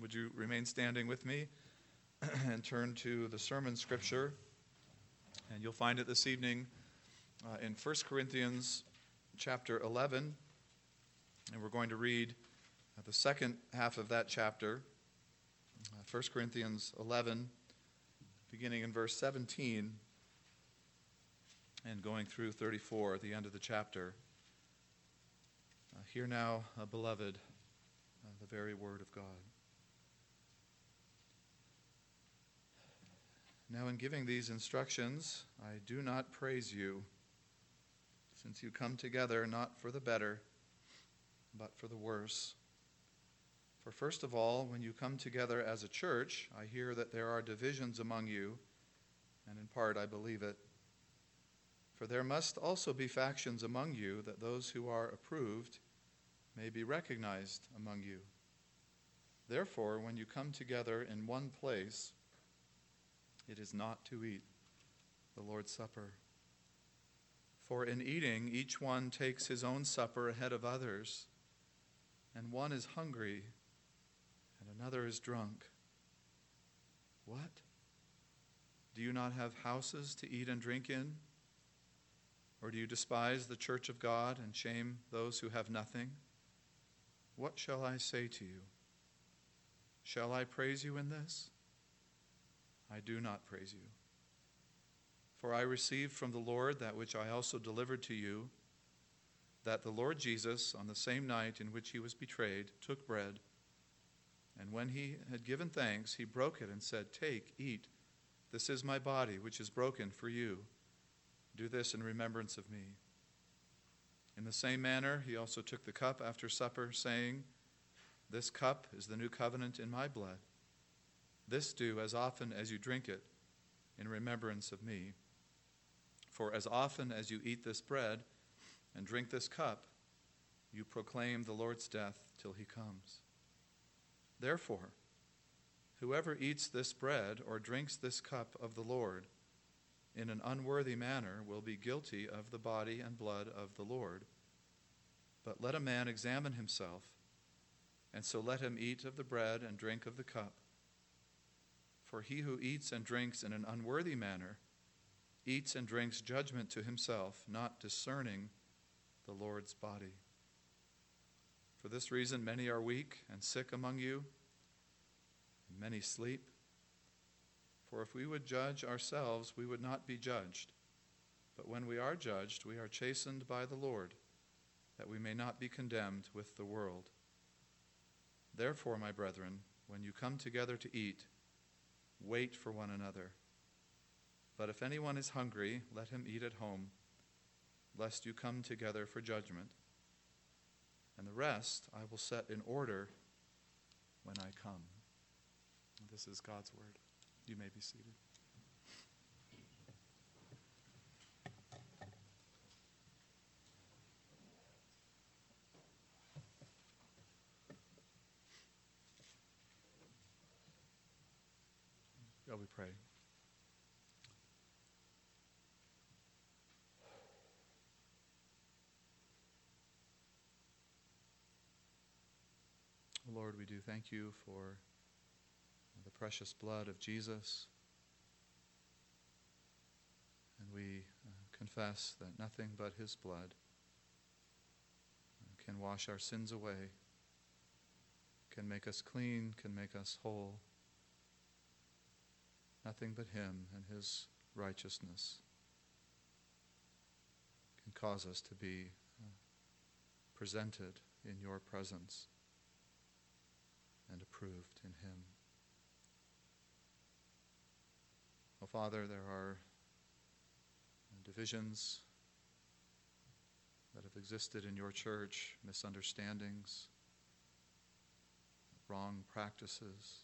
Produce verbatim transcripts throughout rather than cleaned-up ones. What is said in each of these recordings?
would you remain standing with me and turn to the sermon scripture? And you'll find it this evening uh, in First Corinthians chapter eleven. And we're going to read uh, the second half of that chapter, uh, First Corinthians eleven, beginning in verse seventeen and going through thirty-four at the end of the chapter. Uh, hear now, uh, beloved, uh, the very word of God. Now in giving these instructions, I do not praise you, since you come together not for the better, but for the worse. For first of all, when you come together as a church, I hear that there are divisions among you, and in part I believe it. For there must also be factions among you, that those who are approved may be recognized among you. Therefore, when you come together in one place, it is not to eat the Lord's Supper. For in eating, each one takes his own supper ahead of others, and one is hungry, and another is drunk. What? Do you not have houses to eat and drink in? Or do you despise the church of God and shame those who have nothing? What shall I say to you? Shall I praise you in this? I do not praise you. For I received from the Lord that which I also delivered to you, that the Lord Jesus, on the same night in which he was betrayed, took bread, and when he had given thanks, he broke it and said, "Take, eat, this is my body, which is broken for you. Do this in remembrance of me." In the same manner, he also took the cup after supper, saying, "This cup is the new covenant in my blood. This do as often as you drink it in remembrance of me. For as often as you eat this bread and drink this cup, you proclaim the Lord's death till he comes. Therefore, whoever eats this bread or drinks this cup of the Lord in an unworthy manner will be guilty of the body and blood of the Lord. But let a man examine himself, and so let him eat of the bread and drink of the cup. For he who eats and drinks in an unworthy manner eats and drinks judgment to himself, not discerning the Lord's body. For this reason many are weak and sick among you, and many sleep. For if we would judge ourselves, we would not be judged. But when we are judged, we are chastened by the Lord, that we may not be condemned with the world. Therefore, my brethren, when you come together to eat, wait for one another. But if anyone is hungry, let him eat at home, lest you come together for judgment. And the rest I will set in order when I come." This is God's word. You may be seated. Shall we pray? Lord, we do thank you for the precious blood of Jesus. And we uh, confess that nothing but his blood uh, can wash our sins away, can make us clean, can make us whole. Nothing but him and his righteousness can cause us to be uh, presented in your presence and approved in him. Oh, Father, there are divisions that have existed in your church, misunderstandings, wrong practices,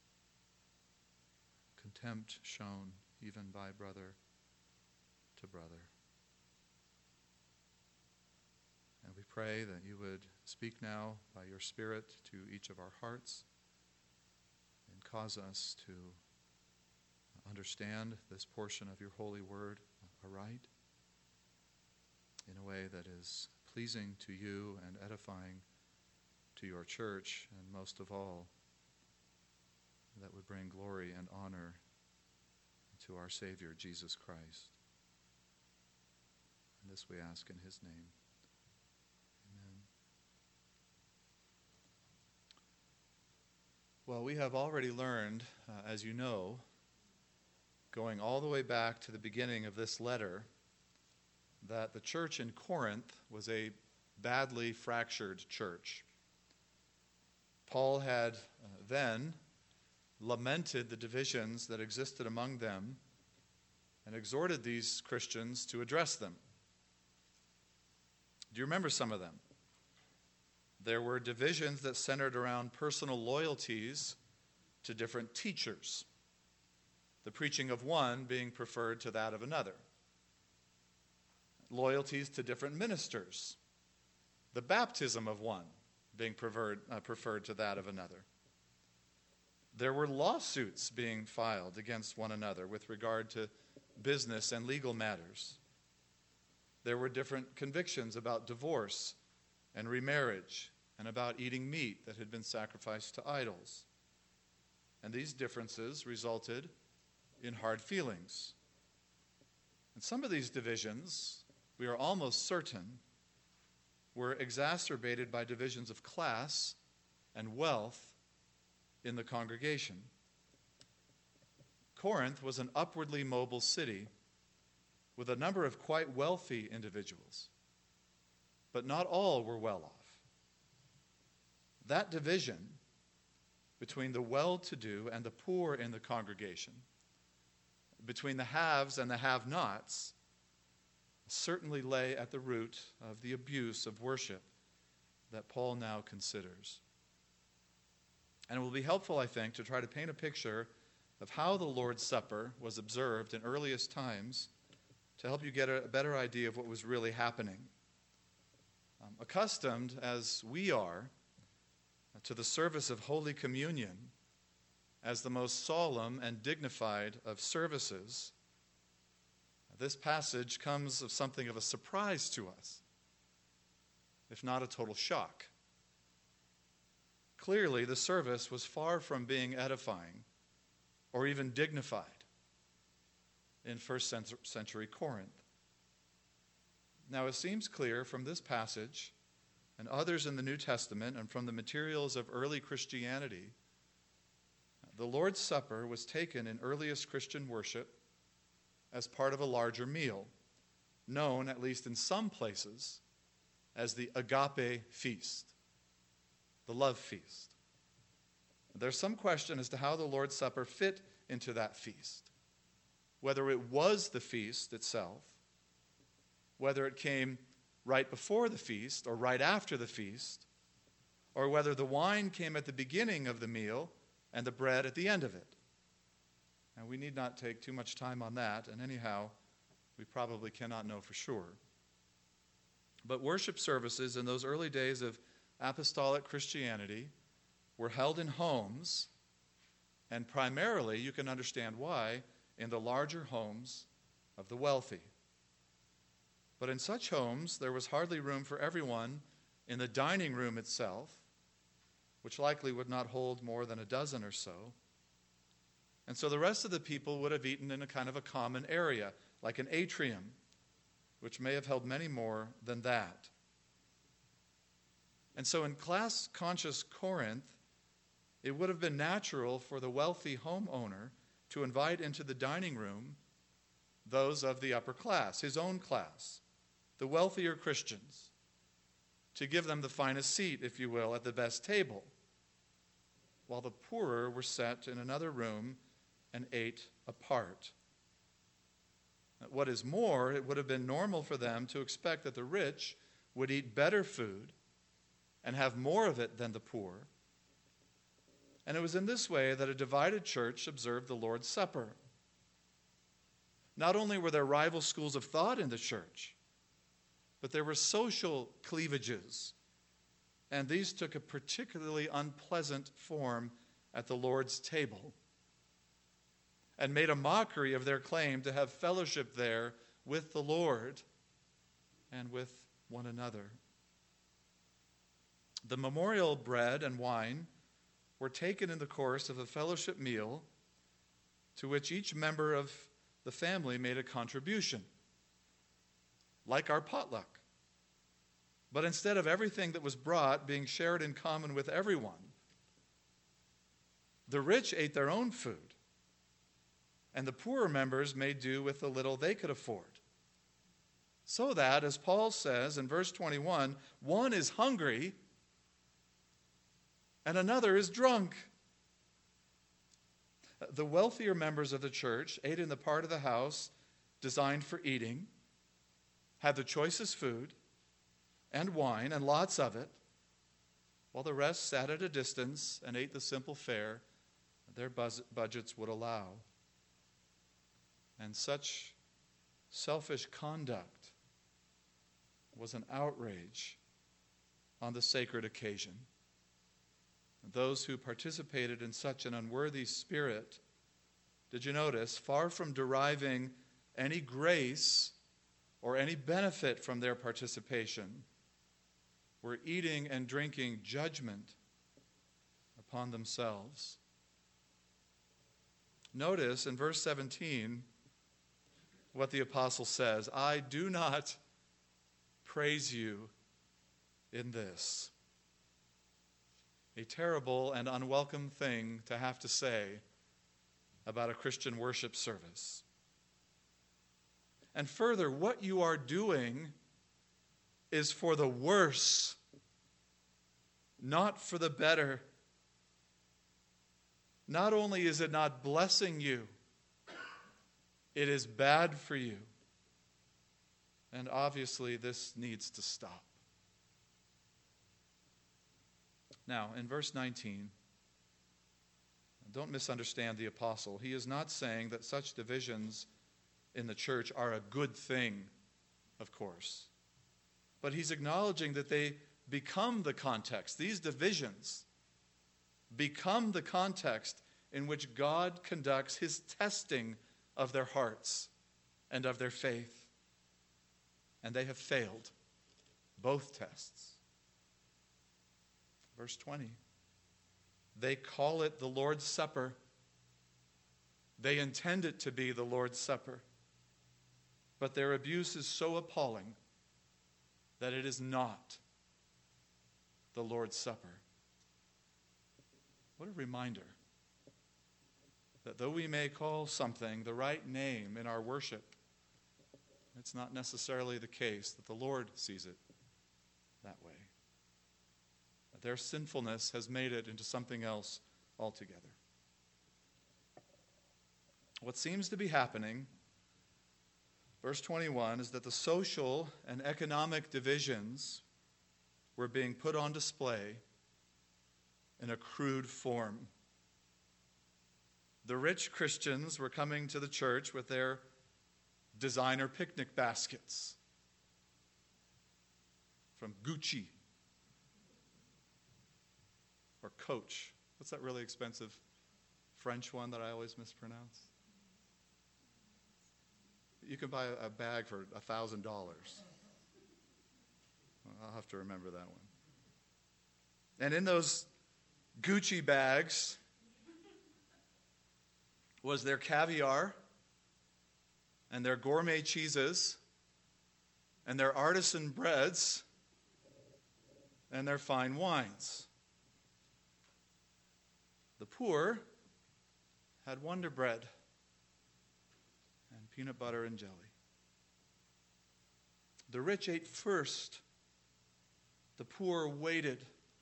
contempt shown even by brother to brother. And we pray that you would speak now by your Spirit to each of our hearts and cause us to understand this portion of your holy word aright in a way that is pleasing to you and edifying to your church, and most of all, that would bring glory and honor to our Savior, Jesus Christ. And this we ask in his name. Amen. Well, we have already learned, uh, as you know, going all the way back to the beginning of this letter, that the church in Corinth was a badly fractured church. Paul had uh, then lamented the divisions that existed among them and exhorted these Christians to address them. Do you remember some of them? There were divisions that centered around personal loyalties to different teachers, the preaching of one being preferred to that of another. Loyalties to different ministers, the baptism of one being preferred, uh, preferred to that of another. There were lawsuits being filed against one another with regard to business and legal matters. There were different convictions about divorce and remarriage and about eating meat that had been sacrificed to idols. And these differences resulted in hard feelings. And some of these divisions, we are almost certain, were exacerbated by divisions of class and wealth in the congregation. Corinth was an upwardly mobile city with a number of quite wealthy individuals, but not all were well off. That division between the well-to-do and the poor in the congregation, between the haves and the have-nots, certainly lay at the root of the abuse of worship that Paul now considers. And it will be helpful, I think, to try to paint a picture of how the Lord's Supper was observed in earliest times to help you get a better idea of what was really happening. Um, accustomed, as we are, to the service of Holy Communion as the most solemn and dignified of services, this passage comes of something of a surprise to us, if not a total shock. Clearly, the service was far from being edifying or even dignified in first century Corinth. Now, it seems clear from this passage and others in the New Testament and from the materials of early Christianity, the Lord's Supper was taken in earliest Christian worship as part of a larger meal, known, at least in some places, as the agape feast, the love feast. There's some question as to how the Lord's Supper fit into that feast, whether it was the feast itself, whether it came right before the feast or right after the feast, or whether the wine came at the beginning of the meal and the bread at the end of it. And we need not take too much time on that, and anyhow, we probably cannot know for sure. But worship services in those early days of apostolic Christianity were held in homes, and primarily, you can understand why, in the larger homes of the wealthy. But in such homes, there was hardly room for everyone in the dining room itself, which likely would not hold more than a dozen or so. And so the rest of the people would have eaten in a kind of a common area, like an atrium, which may have held many more than that. And so in class-conscious Corinth, it would have been natural for the wealthy homeowner to invite into the dining room those of the upper class, his own class, the wealthier Christians, to give them the finest seat, if you will, at the best table, while the poorer were set in another room and ate apart. What is more, it would have been normal for them to expect that the rich would eat better food and have more of it than the poor. And it was in this way that a divided church observed the Lord's Supper. Not only were there rival schools of thought in the church, but there were social cleavages, and these took a particularly unpleasant form at the Lord's table and made a mockery of their claim to have fellowship there with the Lord and with one another. The memorial bread and wine were taken in the course of a fellowship meal to which each member of the family made a contribution, like our potluck. But instead of everything that was brought being shared in common with everyone, the rich ate their own food, and the poorer members made do with the little they could afford. So that, as Paul says in verse twenty-one, one is hungry and another is drunk. The wealthier members of the church ate in the part of the house designed for eating, had the choicest food and wine and lots of it, while the rest sat at a distance and ate the simple fare their buzz- budgets would allow. And such selfish conduct was an outrage on the sacred occasion. Those who participated in such an unworthy spirit, did you notice, far from deriving any grace or any benefit from their participation, were eating and drinking judgment upon themselves. Notice in verse seventeen what the apostle says, I do not praise you in this. A terrible and unwelcome thing to have to say about a Christian worship service. And further, what you are doing is for the worse, not for the better. Not only is it not blessing you, it is bad for you. And obviously, this needs to stop. Now, in verse nineteen, don't misunderstand the apostle. He is not saying that such divisions in the church are a good thing, of course. But he's acknowledging that they become the context. These divisions become the context in which God conducts his testing of their hearts and of their faith. And they have failed both tests. Verse twenty, they call it the Lord's Supper. They intend it to be the Lord's Supper. But their abuse is so appalling that it is not the Lord's Supper. What a reminder that though we may call something the right name in our worship, it's not necessarily the case that the Lord sees it that way. That their sinfulness has made it into something else altogether. What seems to be happening, verse twenty-one, is that the social and economic divisions were being put on display in a crude form. The rich Christians were coming to the church with their designer picnic baskets from Gucci or Coach. What's that really expensive French one that I always mispronounce? You can buy a bag for a thousand dollars. I'll have to remember that one. And in those Gucci bags was their caviar and their gourmet cheeses and their artisan breads and their fine wines. The poor had Wonder Bread and peanut butter and jelly. The rich ate first. The poor waited.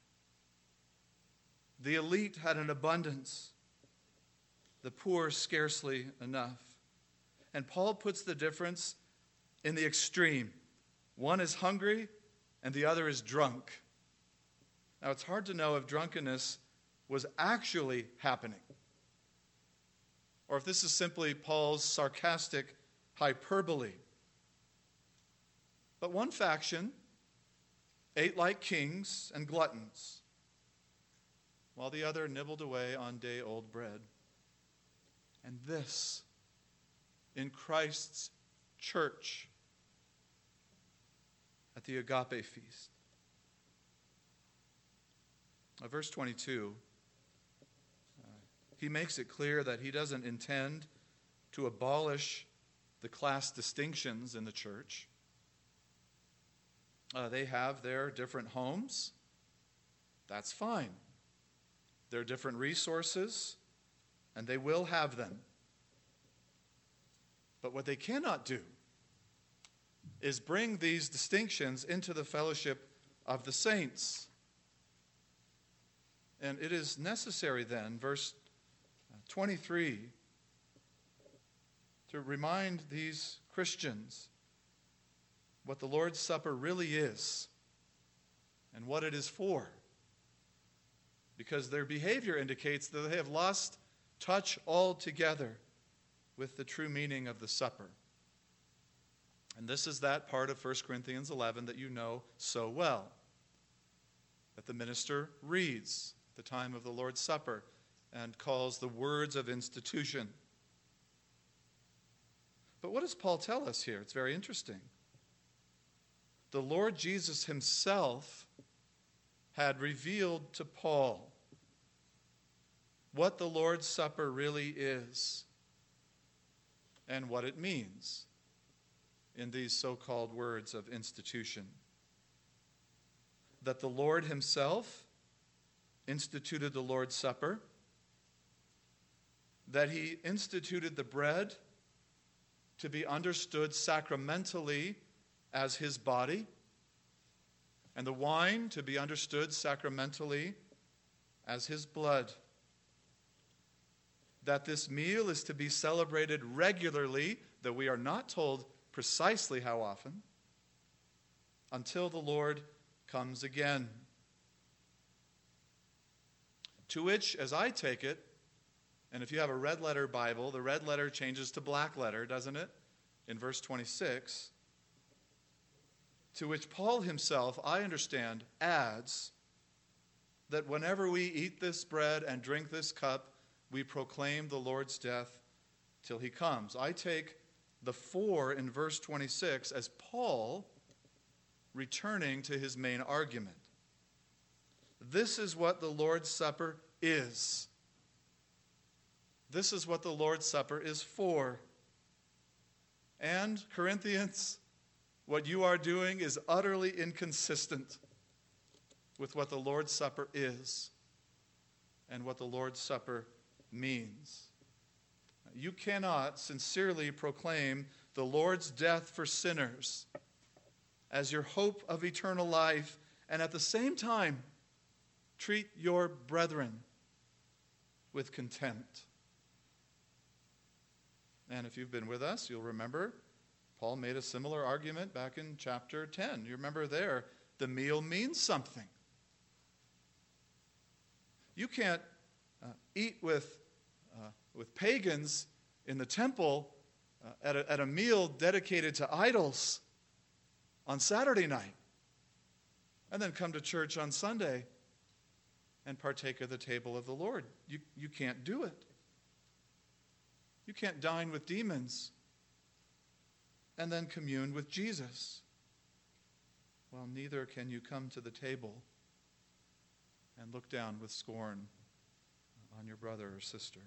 The elite had an abundance. The poor scarcely enough. And Paul puts the difference in the extreme. One is hungry and the other is drunk. Now it's hard to know if drunkenness was actually happening, or if this is simply Paul's sarcastic hyperbole. But one faction ate like kings and gluttons, while the other nibbled away on day-old bread. And this, in Christ's church, at the Agape feast. Now, verse twenty-two he makes it clear that he doesn't intend to abolish the class distinctions in the church. Uh, they have their different homes. That's fine. There are different resources, and they will have them. But what they cannot do is bring these distinctions into the fellowship of the saints. And it is necessary then, verse twenty-three, to remind these Christians what the Lord's Supper really is and what it is for. Because their behavior indicates that they have lost touch altogether with the true meaning of the supper. And this is that part of First Corinthians eleven that you know so well, that the minister reads at the time of the Lord's Supper and calls the words of institution. But what does Paul tell us here? It's very interesting. The Lord Jesus himself had revealed to Paul what the Lord's Supper really is and what it means in these so-called words of institution. That the Lord himself instituted the Lord's Supper, that he instituted the bread to be understood sacramentally as his body, and the wine to be understood sacramentally as his blood. That this meal is to be celebrated regularly, though we are not told precisely how often, until the Lord comes again. To which, as I take it, and if you have a red letter Bible, the red letter changes to black letter, doesn't it? In verse twenty-six. To which Paul himself, I understand, adds that whenever we eat this bread and drink this cup, we proclaim the Lord's death till he comes. I take the for in verse twenty-six as Paul returning to his main argument. This is what the Lord's Supper is. This is what the Lord's Supper is for. And, Corinthians, what you are doing is utterly inconsistent with what the Lord's Supper is and what the Lord's Supper means. You cannot sincerely proclaim the Lord's death for sinners as your hope of eternal life and at the same time treat your brethren with contempt. And if you've been with us, you'll remember Paul made a similar argument back in chapter ten. You remember there, the meal means something. You can't uh, eat with, uh, with pagans in the temple uh, at, a, at a meal dedicated to idols on Saturday night and then come to church on Sunday and partake of the table of the Lord. You, you can't do it. You can't dine with demons and then commune with Jesus. Well, neither can you come to the table and look down with scorn on your brother or sister.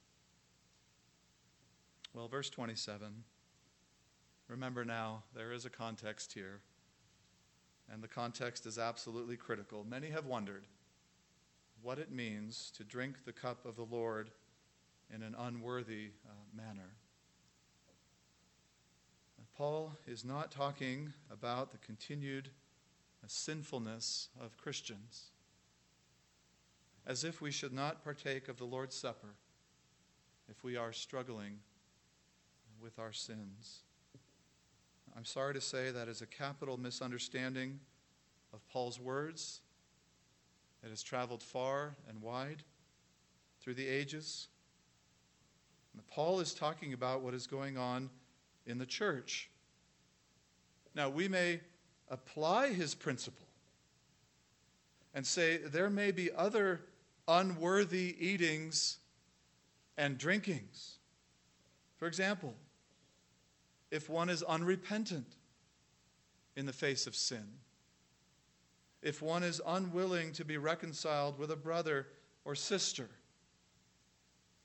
Well, verse twenty-seven. Remember now, there is a context here, and the context is absolutely critical. Many have wondered what it means to drink the cup of the Lord in an unworthy uh, manner. And Paul is not talking about the continued uh, sinfulness of Christians, as if we should not partake of the Lord's Supper if we are struggling with our sins. I'm sorry to say that is a capital misunderstanding of Paul's words. It has traveled far and wide through the ages. And Paul is talking about what is going on in the church. Now, we may apply his principle and say there may be other unworthy eatings and drinkings. For example, if one is unrepentant in the face of sin, if one is unwilling to be reconciled with a brother or sister,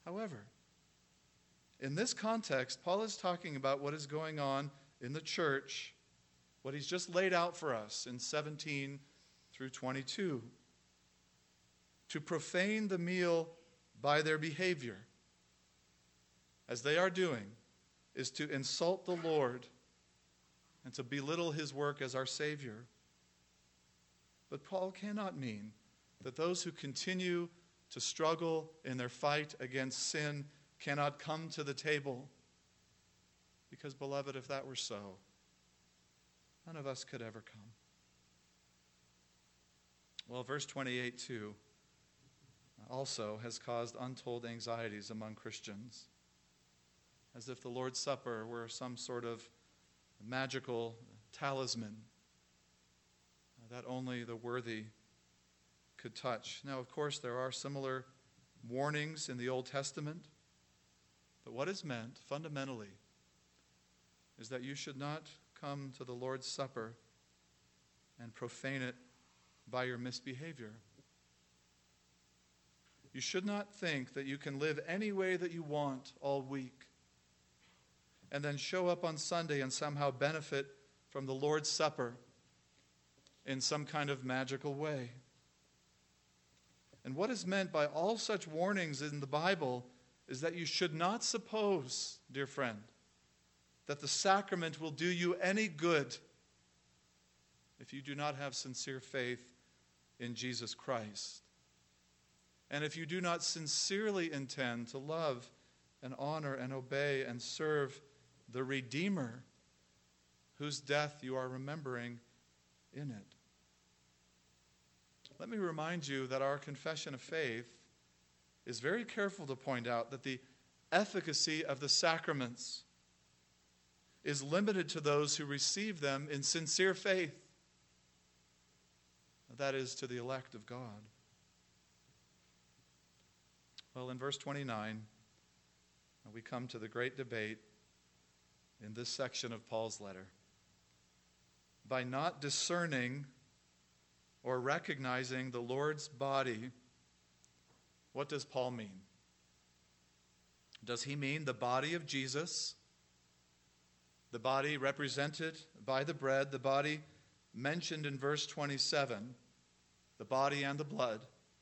However, in this context, Paul is talking about what is going on in the church, what he's just laid out for us in seventeen through twenty-two. To profane the meal by their behavior, as they are doing, is to insult the Lord and to belittle his work as our Savior. But Paul cannot mean that those who continue to struggle in their fight against sin cannot come to the table. Because, beloved, if that were so, none of us could ever come. Well, verse twenty-eight, too, also has caused untold anxieties among Christians, as if the Lord's Supper were some sort of magical talisman that only the worthy could touch. Now, of course, there are similar warnings in the Old Testament, but what is meant fundamentally is that you should not come to the Lord's Supper and profane it by your misbehavior. You should not think that you can live any way that you want all week and then show up on Sunday and somehow benefit from the Lord's Supper in some kind of magical way. And what is meant by all such warnings in the Bible is that you should not suppose, dear friend, that the sacrament will do you any good if you do not have sincere faith in Jesus Christ. And if you do not sincerely intend to love and honor and obey and serve the Redeemer, whose death you are remembering in it. Let me remind you that our confession of faith is very careful to point out that the efficacy of the sacraments is limited to those who receive them in sincere faith. That is, to the elect of God. Well, in verse twenty-nine, we come to the great debate in this section of Paul's letter. By not discerning or recognizing the Lord's body, what does Paul mean? Does he mean the body of Jesus, the body represented by the bread, the body mentioned in verse twenty-seven, the body and the blood?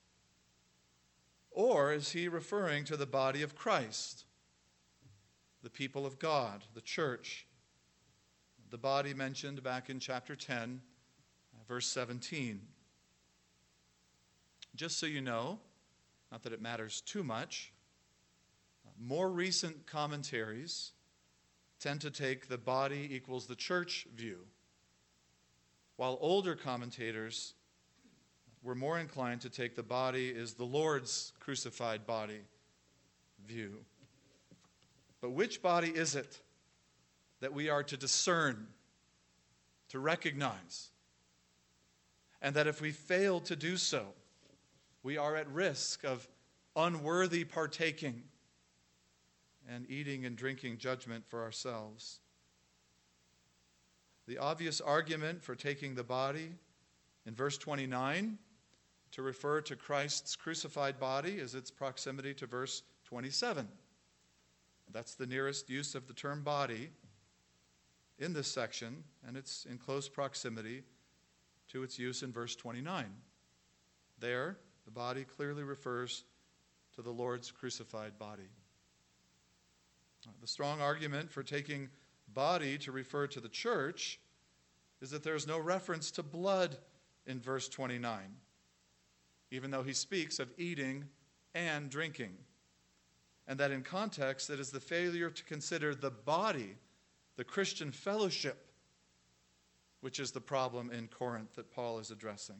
Or is he referring to the body of Christ, the people of God, the church, the body mentioned back in chapter ten, verse seventeen? Just so you know, not that it matters too much, more recent commentaries tend to take the body equals the church view, while older commentators were more inclined to take the body is the Lord's crucified body view. But which body is it that we are to discern, to recognize? And that if we fail to do so, we are at risk of unworthy partaking and eating and drinking judgment for ourselves. The obvious argument for taking the body in verse twenty-nine to refer to Christ's crucified body is its proximity to verse twenty-seven. That's the nearest use of the term body in this section, and it's in close proximity to its use in verse twenty-nine. There, the body clearly refers to the Lord's crucified body. The strong argument for taking body to refer to the church is that there is no reference to blood in verse twenty-nine, even though he speaks of eating and drinking. And that in context, it is the failure to consider the body, the Christian fellowship, which is the problem in Corinth that Paul is addressing.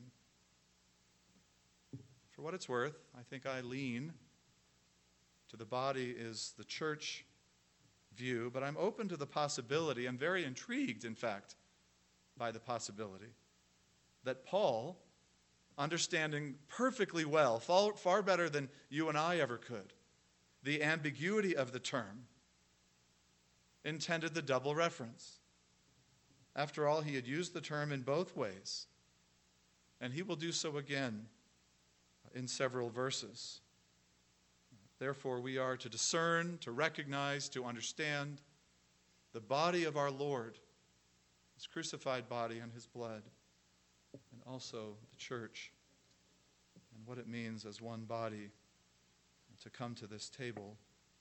For what it's worth, I think I lean to the body is the church view, but I'm open to the possibility, I'm very intrigued, in fact, by the possibility that Paul, understanding perfectly well, far, far better than you and I ever could, the ambiguity of the term, intended the double reference. After all, he had used the term in both ways, and he will do so again in several verses. Therefore, we are to discern, to recognize, to understand the body of our Lord, his crucified body and his blood, and also the church, and what it means as one body to come to this table.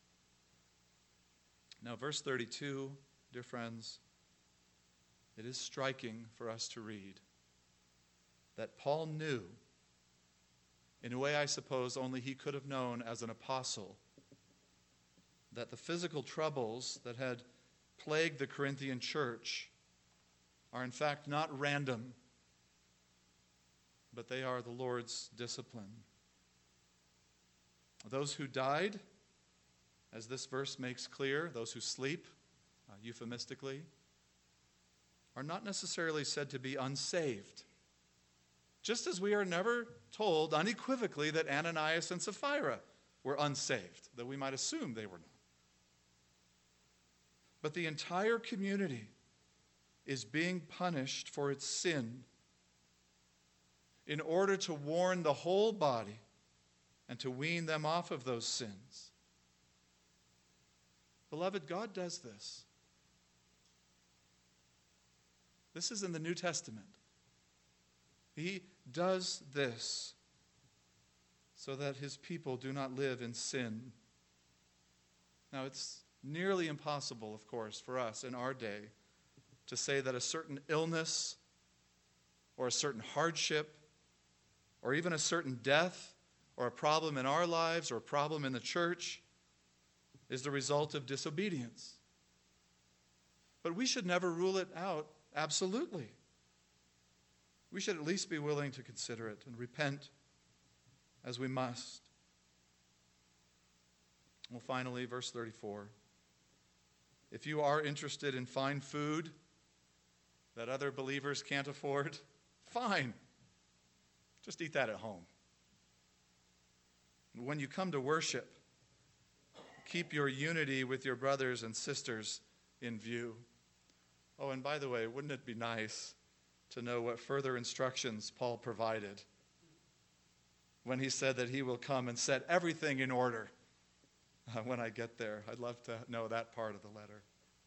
Now, verse thirty-two, dear friends, it is striking for us to read that Paul knew, in a way I suppose only he could have known as an apostle, that the physical troubles that had plagued the Corinthian church are in fact not random, but they are the Lord's discipline. Those who died, as this verse makes clear, those who sleep, uh, euphemistically, are not necessarily said to be unsaved. Just as we are never told unequivocally that Ananias and Sapphira were unsaved, though we might assume they were not. But the entire community is being punished for its sin in order to warn the whole body and to wean them off of those sins. Beloved, God does this. This is in the New Testament. He does this so that his people do not live in sin. Now, it's nearly impossible, of course, for us in our day to say that a certain illness or a certain hardship or even a certain death or a problem in our lives or a problem in the church is the result of disobedience. But we should never rule it out absolutely. We should at least be willing to consider it and repent as we must. Well, finally, verse thirty-four. If you are interested in fine food that other believers can't afford, fine. Just eat that at home. When you come to worship, keep your unity with your brothers and sisters in view. Oh, and by the way, wouldn't it be nice to know what further instructions Paul provided when he said that he will come and set everything in order uh, when I get there? I'd love to know that part of the letter.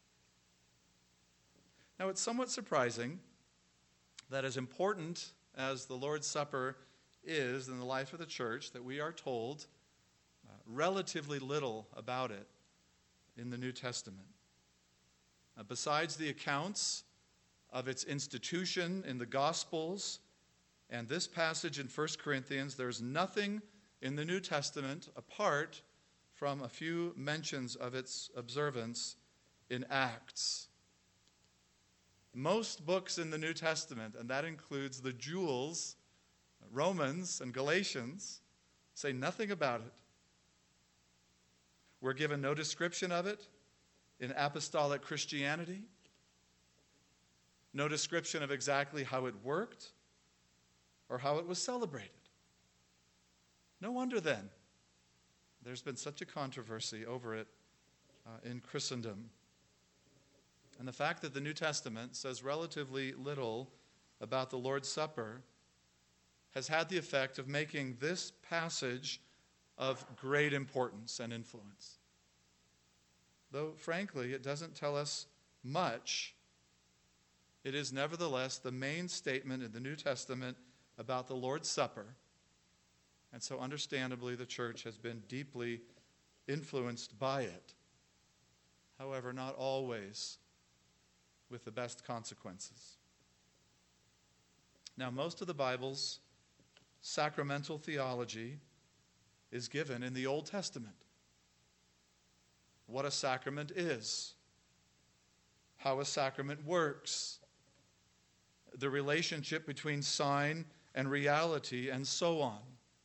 Now, it's somewhat surprising that as important as the Lord's Supper is in the life of the church, that we are told uh, relatively little about it in the New Testament. Uh, besides the accounts of its institution in the Gospels and this passage in First Corinthians, there's nothing in the New Testament apart from a few mentions of its observance in Acts. Most books in the New Testament, and that includes the jewels, Romans and Galatians, say nothing about it. We're given no description of it in apostolic Christianity. No description of exactly how it worked or how it was celebrated. No wonder then there's been such a controversy over it uh, in Christendom. And the fact that the New Testament says relatively little about the Lord's Supper has had the effect of making this passage of great importance and influence. Though, frankly, it doesn't tell us much, it is nevertheless the main statement in the New Testament about the Lord's Supper. And so understandably, the church has been deeply influenced by it. However, not always with the best consequences. Now, most of the Bible's sacramental theology is given in the Old Testament. What a sacrament is, how a sacrament works, the relationship between sign and reality, and so on.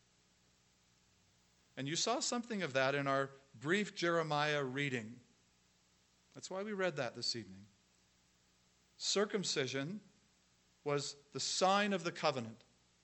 And you saw something of that in our brief Jeremiah reading. That's why we read that this evening. Circumcision was the sign of the covenant,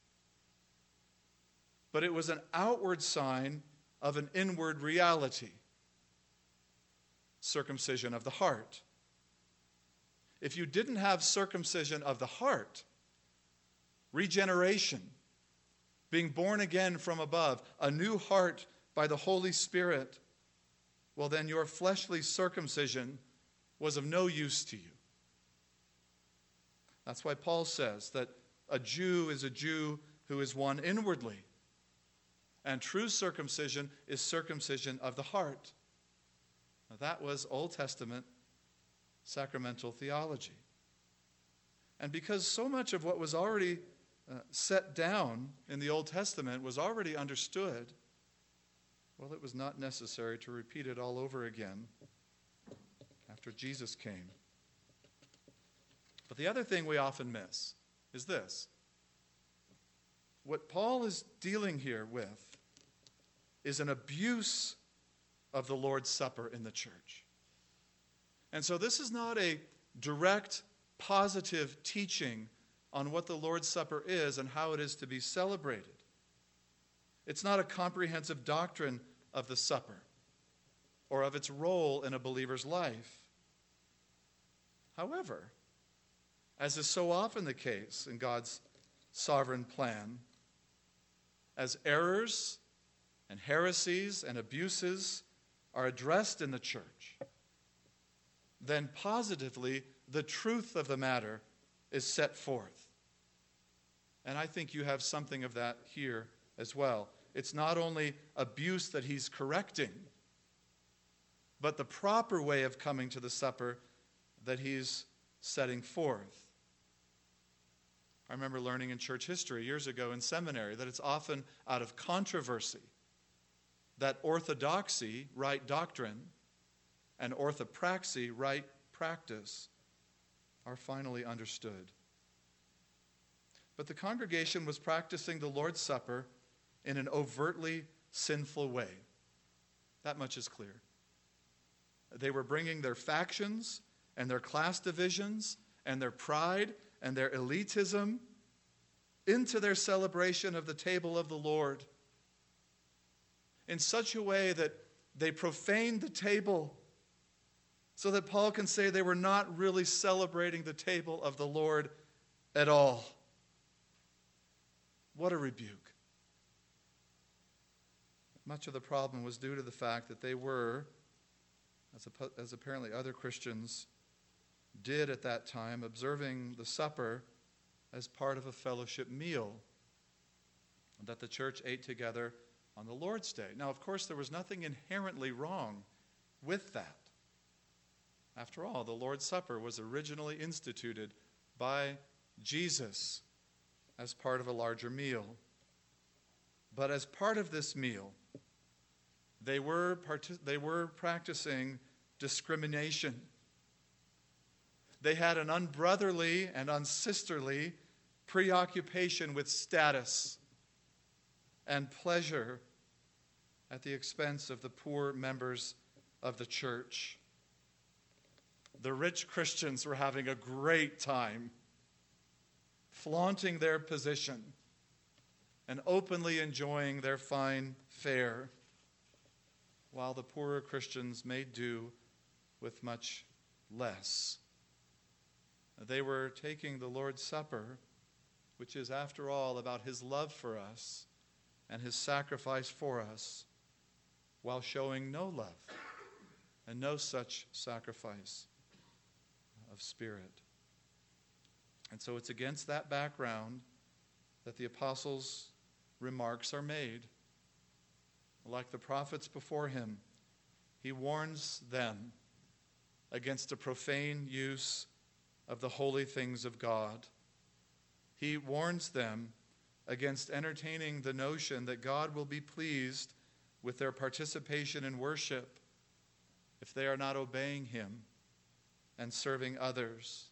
but it was an outward sign of an inward reality. Circumcision of the heart. If you didn't have circumcision of the heart, regeneration, being born again from above, a new heart by the Holy Spirit, well, then your fleshly circumcision was of no use to you. That's why Paul says that a Jew is a Jew who is one inwardly. And true circumcision is circumcision of the heart. Now, that was Old Testament sacramental theology. And because so much of what was already uh, set down in the Old Testament was already understood, well, it was not necessary to repeat it all over again after Jesus came. But the other thing we often miss is this. What Paul is dealing here with is an abuse of the Lord's Supper in the church. And so this is not a direct, positive teaching on what the Lord's Supper is and how it is to be celebrated. It's not a comprehensive doctrine of the supper or of its role in a believer's life. However, as is so often the case in God's sovereign plan, as errors and heresies and abuses are addressed in the church, then positively the truth of the matter is set forth. And I think you have something of that here as well. It's not only abuse that he's correcting, but the proper way of coming to the supper that he's setting forth. I remember learning in church history years ago in seminary that it's often out of controversy that orthodoxy, right doctrine, and orthopraxy, right practice, are finally understood. But the congregation was practicing the Lord's Supper in an overtly sinful way. That much is clear. They were bringing their factions and their class divisions and their pride and their elitism into their celebration of the table of the Lord in such a way that they profaned the table so that Paul can say they were not really celebrating the table of the Lord at all. What a rebuke. Much of the problem was due to the fact that they were, as, a, as apparently other Christians did at that time, observing the supper as part of a fellowship meal that the church ate together on the Lord's Day. Now, of course, there was nothing inherently wrong with that. After all, the Lord's Supper was originally instituted by Jesus as part of a larger meal. But as part of this meal, they were part- they were practicing discrimination. They had an unbrotherly and unsisterly preoccupation with status and pleasure at the expense of the poor members of the church. The rich Christians were having a great time, flaunting their position and openly enjoying their fine fare, while the poorer Christians made do with much less. They were taking the Lord's Supper, which is, after all, about his love for us and his sacrifice for us, while showing no love and no such sacrifice of spirit. And so it's against that background that the apostles' remarks are made. Like the prophets before him, he warns them against a profane use of the holy things of God. He warns them against entertaining the notion that God will be pleased with their participation in worship if they are not obeying him and serving others.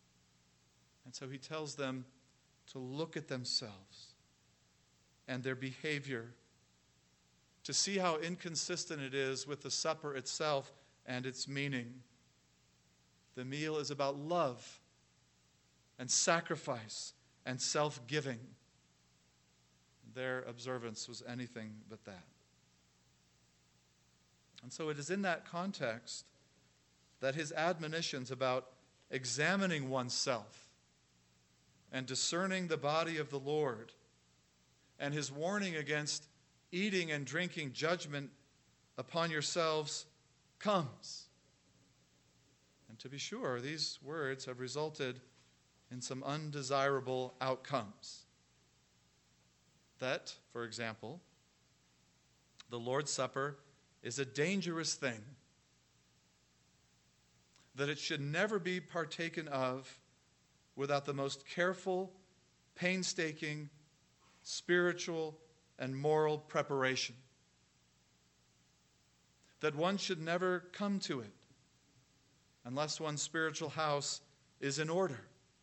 And so he tells them to look at themselves and their behavior, to see how inconsistent it is with the supper itself and its meaning. The meal is about love and sacrifice and self-giving. Their observance was anything but that. And so it is in that context that his admonitions about examining oneself and discerning the body of the Lord, and his warning against eating and drinking judgment upon yourselves comes. And to be sure, these words have resulted in some undesirable outcomes. That, for example, the Lord's Supper is a dangerous thing, that it should never be partaken of without the most careful, painstaking, spiritual, and moral preparation. That one should never come to it unless one's spiritual house is in order.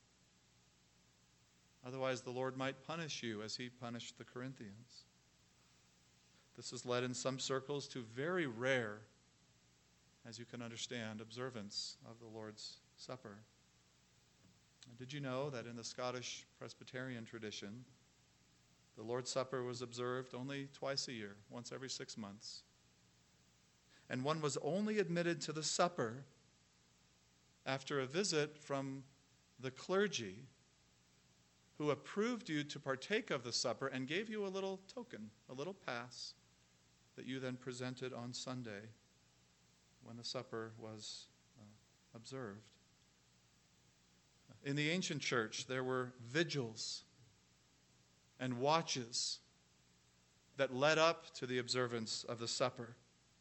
Otherwise, the Lord might punish you as he punished the Corinthians. This has led in some circles to very rare, as you can understand, observance of the Lord's Supper. Did you know that in the Scottish Presbyterian tradition, the Lord's Supper was observed only twice a year, once every six months? And one was only admitted to the supper after a visit from the clergy who approved you to partake of the supper and gave you a little token, a little pass, that you then presented on Sunday when the supper was uh, observed. In the ancient church, there were vigils and watches that led up to the observance of the supper.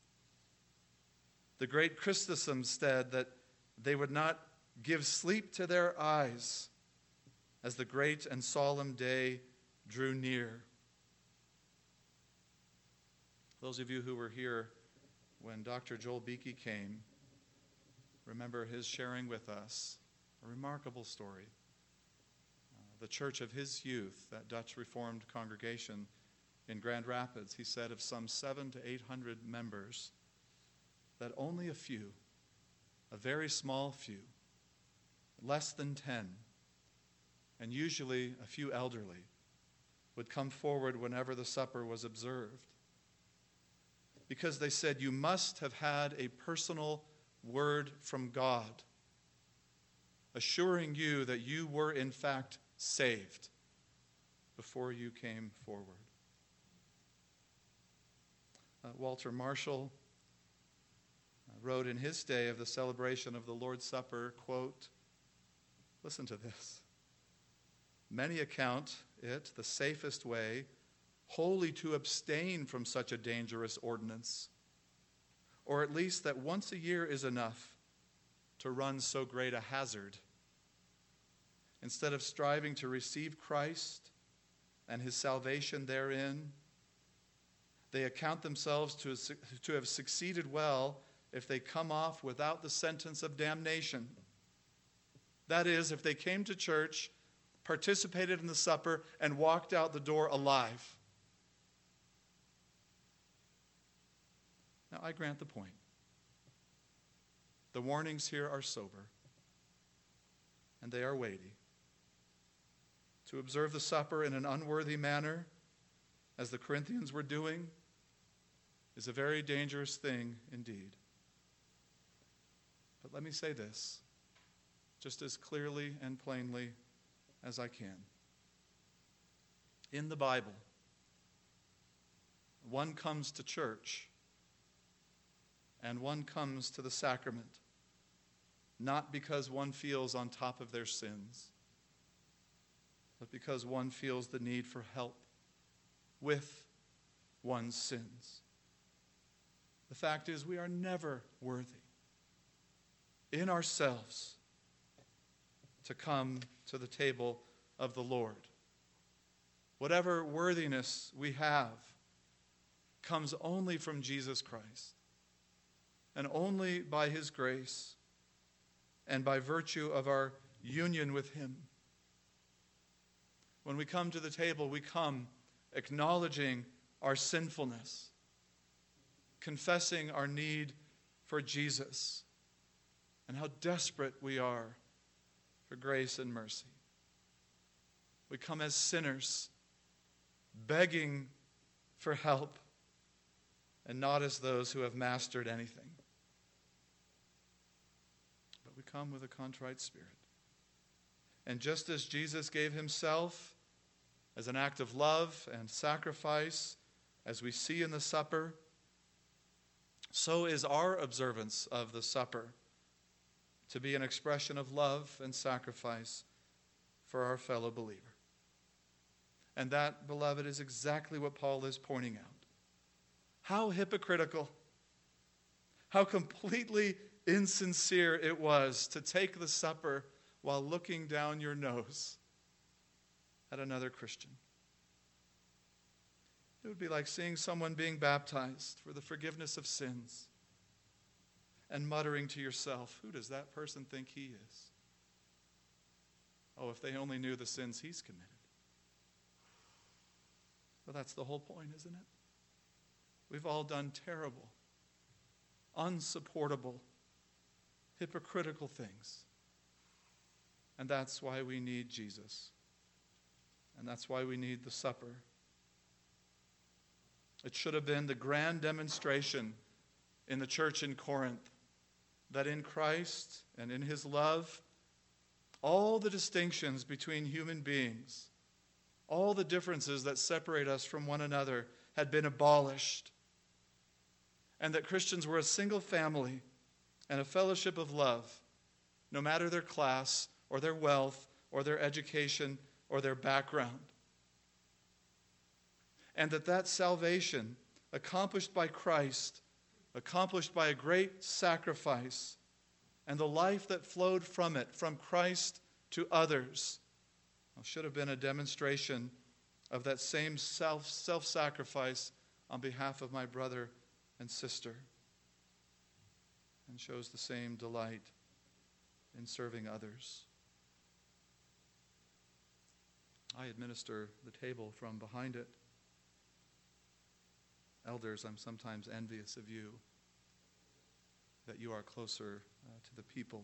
The great Chrysostom said that they would not give sleep to their eyes as the great and solemn day drew near. Those of you who were here when Doctor Joel Beakey came remember his sharing with us a remarkable story. Uh, the church of his youth, that Dutch Reformed congregation in Grand Rapids, he said of some seven to eight hundred members, that only a few, a very small few, less than ten, and usually a few elderly, would come forward whenever the supper was observed. Because they said, you must have had a personal word from God, assuring you that you were in fact saved before you came forward. Uh, Walter Marshall wrote in his day of the celebration of the Lord's Supper, quote, listen to this. Many account it the safest way wholly to abstain from such a dangerous ordinance, or at least that once a year is enough to run so great a hazard. Instead of striving to receive Christ and his salvation therein, they account themselves to, to have succeeded well if they come off without the sentence of damnation. That is, if they came to church, participated in the supper, and walked out the door alive. Now, I grant the point. The warnings here are sober, and they are weighty. To observe the supper in an unworthy manner, as the Corinthians were doing, is a very dangerous thing indeed. But let me say this, just as clearly and plainly as I can. In the Bible, one comes to church and one comes to the sacrament, not because one feels on top of their sins, but because one feels the need for help with one's sins. The fact is, we are never worthy in ourselves to come to the table of the Lord. Whatever worthiness we have comes only from Jesus Christ, and only by his grace and by virtue of our union with him. When we come to the table, we come acknowledging our sinfulness, confessing our need for Jesus, and how desperate we are for grace and mercy. We come as sinners, begging for help, and not as those who have mastered anything. But we come with a contrite spirit. And just as Jesus gave himself as an act of love and sacrifice as we see in the supper, so is our observance of the supper to be an expression of love and sacrifice for our fellow believer. And that, beloved, is exactly what Paul is pointing out. How hypocritical, how completely insincere it was to take the supper while looking down your nose at another Christian. It would be like seeing someone being baptized for the forgiveness of sins and muttering to yourself, who does that person think he is? Oh, if they only knew the sins he's committed. Well, that's the whole point, isn't it? We've all done terrible, unsupportable, hypocritical things. And that's why we need Jesus. And that's why we need the supper. It should have been the grand demonstration in the church in Corinth that in Christ and in his love, all the distinctions between human beings, all the differences that separate us from one another had been abolished. And that Christians were a single family and a fellowship of love, no matter their class or their wealth or their education or their background. And that that salvation, accomplished by Christ, accomplished by a great sacrifice, and the life that flowed from it, from Christ to others, should have been a demonstration of that same self, self-sacrifice on behalf of my brother and sister, and shows the same delight in serving others. I administer the table from behind it. Elders, I'm sometimes envious of you that you are closer uh, to the people.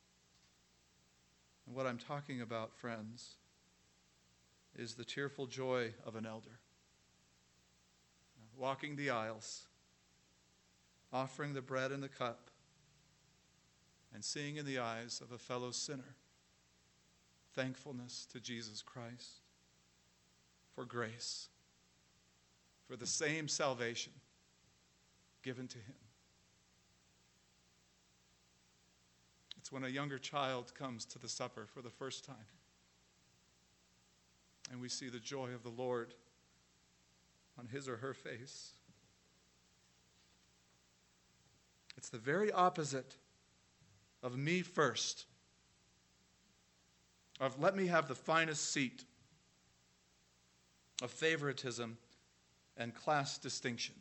And what I'm talking about, friends, is the tearful joy of an elder. Walking the aisles, offering the bread and the cup, and seeing in the eyes of a fellow sinner thankfulness to Jesus Christ for grace, for the same salvation given to him. It's when a younger child comes to the supper for the first time, and we see the joy of the Lord on his or her face. It's the very opposite of me first, of let me have the finest seat, of favoritism and class distinction.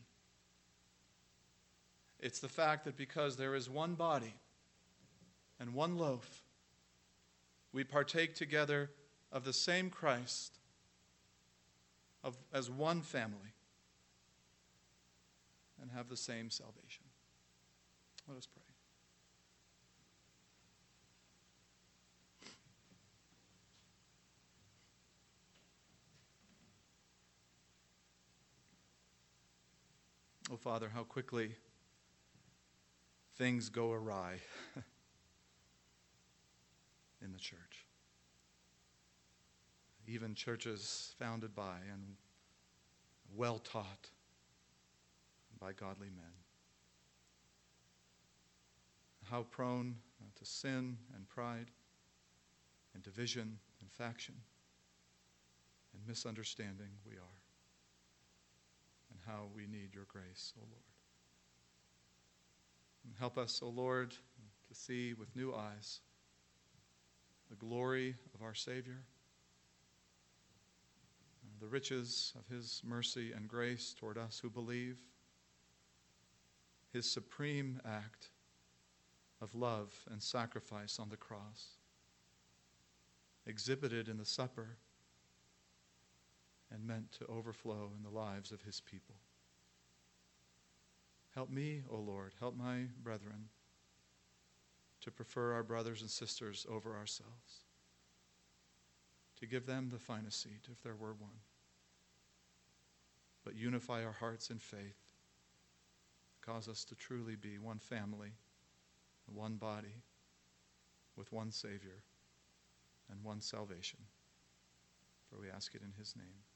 It's the fact that because there is one body and one loaf, we partake together of the same Christ, of, as one family, and have the same salvation. Let us pray. Oh, Father, how quickly things go awry in the church. Even churches founded by and well taught by godly men. How prone to sin and pride and division and faction and misunderstanding we are. And how we need your grace, O Lord. And help us, O Lord, to see with new eyes the glory of our Savior, the riches of his mercy and grace toward us who believe, his supreme act of love and sacrifice on the cross, exhibited in the supper and meant to overflow in the lives of his people. Help me, O Lord, help my brethren to prefer our brothers and sisters over ourselves, to give them the finest seat if there were one, but unify our hearts in faith, cause us to truly be one family, one body, with one Savior and one salvation. For we ask it in his name.